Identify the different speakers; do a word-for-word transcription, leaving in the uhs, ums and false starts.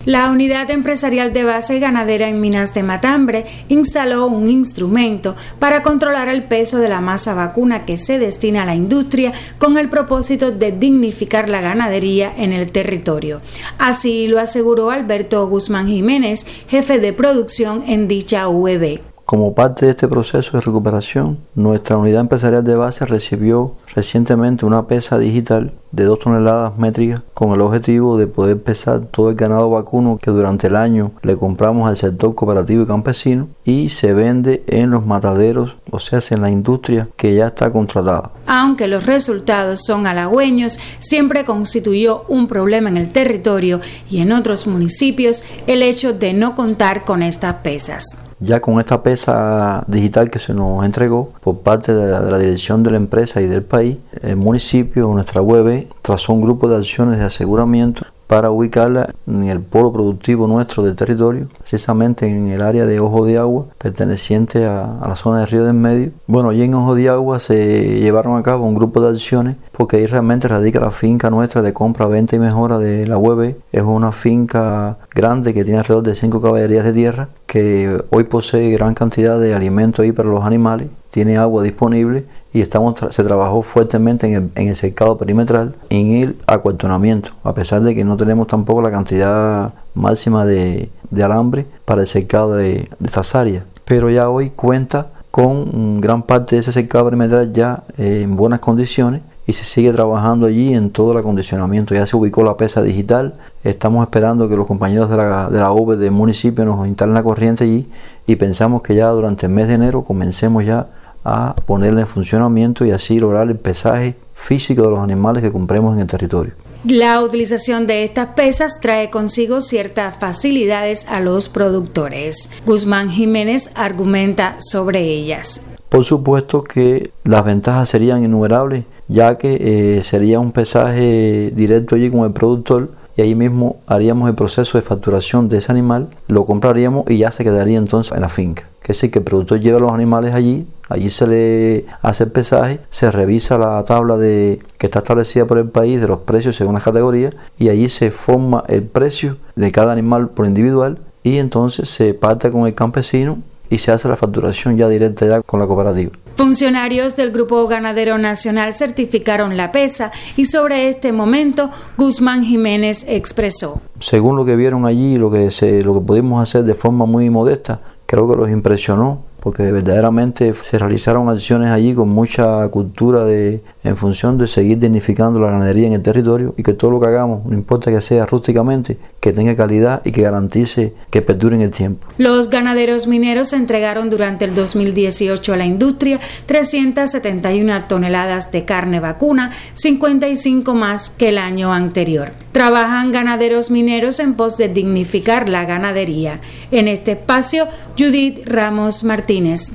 Speaker 1: La Unidad Empresarial de Base Ganadera en Minas de Matambre instaló un instrumento para controlar el peso de la masa vacuna que se destina a la industria con el propósito de dignificar la ganadería en el territorio. Así lo aseguró Alberto Guzmán Jiménez, jefe de producción en dicha U E B.
Speaker 2: Como parte de este proceso de recuperación, nuestra Unidad Empresarial de Base recibió recientemente una pesa digital de dos toneladas métricas con el objetivo de poder pesar todo el ganado vacuno que durante el año le compramos al sector cooperativo y campesino y se vende en los mataderos, o sea, en la industria que ya está contratada.
Speaker 1: Aunque los resultados son halagüeños, siempre constituyó un problema en el territorio y en otros municipios el hecho de no contar con estas pesas.
Speaker 2: Ya con esta pesa digital que se nos entregó por parte de la, de la dirección de la empresa y del país, el municipio, nuestra U E B, trazó un grupo de acciones de aseguramiento para ubicarla en el polo productivo nuestro del territorio, precisamente en el área de Ojo de Agua, perteneciente a, a la zona de Río del Medio. Bueno, allí en Ojo de Agua se llevaron a cabo un grupo de acciones porque ahí realmente radica la finca nuestra de compra, venta y mejora de la U E B. Es una finca grande que tiene alrededor de cinco caballerías de tierra, que hoy posee gran cantidad de alimento ahí para los animales, tiene agua disponible y estamos se trabajó fuertemente en el, en el cercado perimetral, en el acuartonamiento, a pesar de que no tenemos tampoco la cantidad máxima de, de alambre para el cercado de, de estas áreas. Pero ya hoy cuenta con gran parte de ese cercado perimetral ya eh, en buenas condiciones y se sigue trabajando allí en todo el acondicionamiento. Ya se ubicó la pesa digital, estamos esperando que los compañeros de la, de la U B del municipio nos instalen la corriente allí y pensamos que ya durante el mes de enero comencemos ya a ponerla en funcionamiento y así lograr el pesaje físico de los animales que compremos en el territorio.
Speaker 1: La utilización de estas pesas trae consigo ciertas facilidades a los productores. Guzmán Jiménez argumenta sobre ellas.
Speaker 2: Por supuesto que las ventajas serían innumerables, ya que eh, sería un pesaje directo allí con el productor y ahí mismo haríamos el proceso de facturación de ese animal, lo compraríamos y ya se quedaría entonces en la finca. Que es decir, que el productor lleva los animales allí, allí se le hace el pesaje, se revisa la tabla de, que está establecida por el país de los precios según las categorías y allí se forma el precio de cada animal por individual y entonces se parte con el campesino y se hace la facturación ya directa ya con la cooperativa.
Speaker 1: Funcionarios del Grupo Ganadero Nacional certificaron la pesa y sobre este momento Guzmán Jiménez expresó.
Speaker 2: Según lo que vieron allí, lo que, se, lo que pudimos hacer de forma muy modesta, creo que los impresionó porque verdaderamente se realizaron acciones allí con mucha cultura de, en función de seguir dignificando la ganadería en el territorio y que todo lo que hagamos, no importa que sea rústicamente, que tenga calidad y que garantice que perdure en el tiempo.
Speaker 1: Los ganaderos mineros entregaron durante el dos mil dieciocho a la industria trescientas setenta y una toneladas de carne vacuna, cincuenta y cinco más que el año anterior. Trabajan ganaderos mineros en pos de dignificar la ganadería. En este espacio, Judith Ramos Martínez.